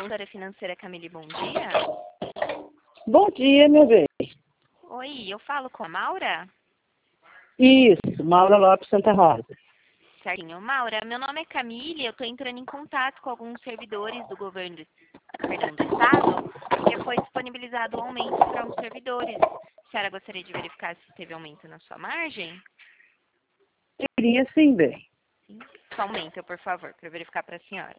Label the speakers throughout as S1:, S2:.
S1: Consultora financeira Camille, bom dia.
S2: Bom dia, meu bem.
S1: Oi, eu falo com a Maura?
S2: Isso, Maura Lopes Santa Rosa.
S1: Certinho. Maura, meu nome é Camille, eu estou entrando em contato com alguns servidores do governo do estado, porque foi disponibilizado um aumento para os servidores. A senhora gostaria de verificar se teve aumento na sua margem?
S2: Queria sim, bem.
S1: Sim. Só um momento, por favor, para eu verificar para a senhora.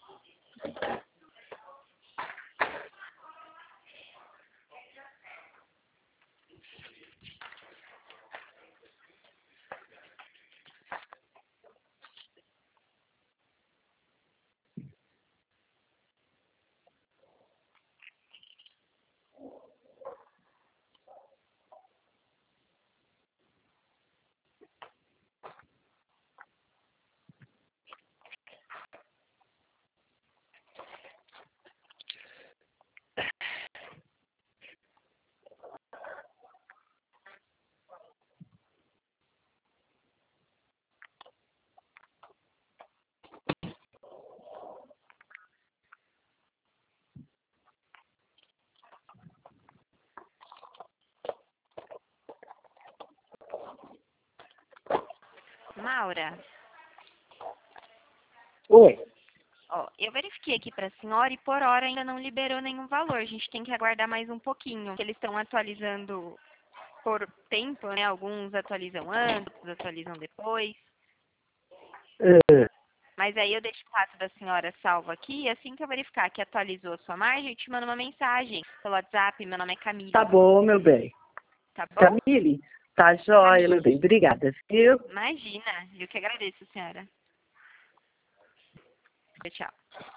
S1: Maura,
S2: Oi.
S1: ó, eu verifiquei aqui para a senhora e por hora ainda não liberou nenhum valor. A gente tem que aguardar mais um pouquinho. Eles estão atualizando por tempo, né? Alguns atualizam antes, outros atualizam depois.
S2: É,
S1: Mas aí eu deixo o contato da senhora salvo aqui e assim que eu verificar que atualizou a sua margem, eu te mando uma mensagem pelo WhatsApp. Meu nome é Camille,
S2: tá bom, meu bem.
S1: tá bom?
S2: Camille, tá jóia, meu bem.
S1: Camille,
S2: Obrigada, viu?
S1: imagina. Eu que agradeço, senhora. Tchau.